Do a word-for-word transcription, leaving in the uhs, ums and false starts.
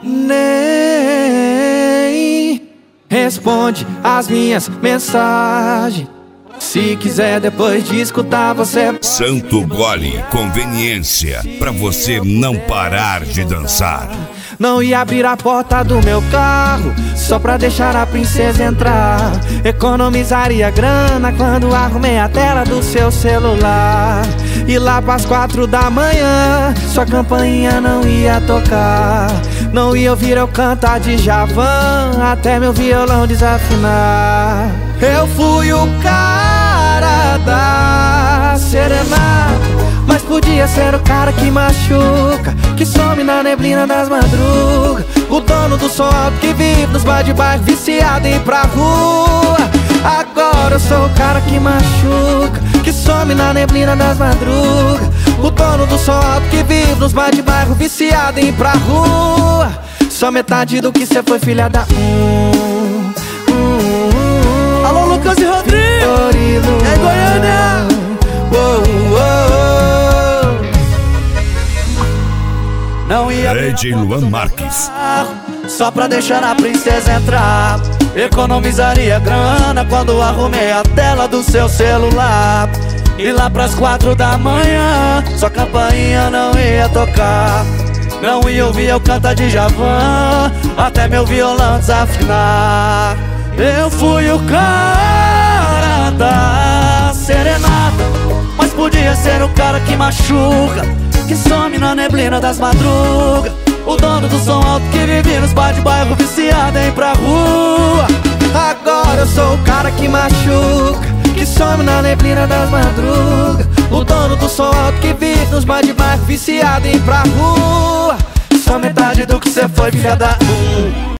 Nem responde as minhas mensagens. Se quiser depois de escutar você. Santo Gole, conveniência pra você não parar de dançar. Não ia abrir a porta do meu carro só pra deixar a princesa entrar. Economizaria grana quando arrumei a tela do seu celular. E lá pras quatro da manhã sua campainha não ia tocar. Não ia ouvir eu cantar de Djavan até meu violão desafinar. Eu fui o cara da serenata, mas podia ser o cara que machuca, que some na neblina das madrugas. O dono do som alto que vive nos bar de bairro, viciado em ir pra rua. Agora eu sou o cara que machuca, que some na neblina das madrugas. O dono do som alto que vive nos bar de bairro, viciado em ir pra rua. Só metade do que cê foi, filha da hum, hum, hum. Alô, Lucas e Rodrigo, é Goiânia. Oh, oh, oh. Não ia D J Luan Marques, só pra deixar a princesa entrar. Economizaria grana quando arrumei a tela do seu celular. E lá pras quatro da manhã sua campainha não ia tocar. Não ia ouvir eu cantar de Djavan até meu violão desafinar. Eu fui o cara da serenata, mas podia ser o cara que machuca, que some na neblina das madrugas. O dono do som alto que vive nos bar de bairro, viciado em ir pra rua. Agora eu sou o cara que machuca, que some na neblina das madrugas. O dono do som alto que vive nos bar de bairro, viciado em ir pra rua. Só metade do que cê foi, filha da